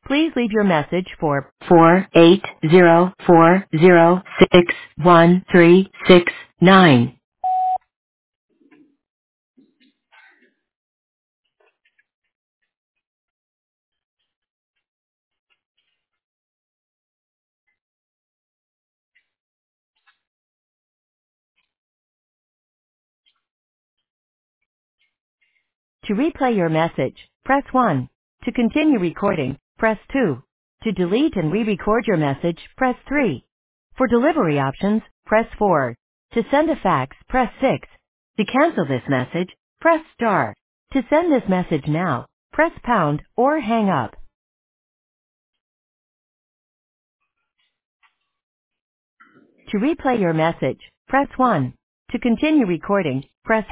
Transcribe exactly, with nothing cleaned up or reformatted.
Please leave your message for four eight zero four zero six one three six nine. To replay your message, press one. To continue recording, press two. To delete and re-record your message, press three. For delivery options, press four. To send a fax, press six. To cancel this message, press star. To send this message now, press pound or hang up. To replay your message, press one. To continue recording, press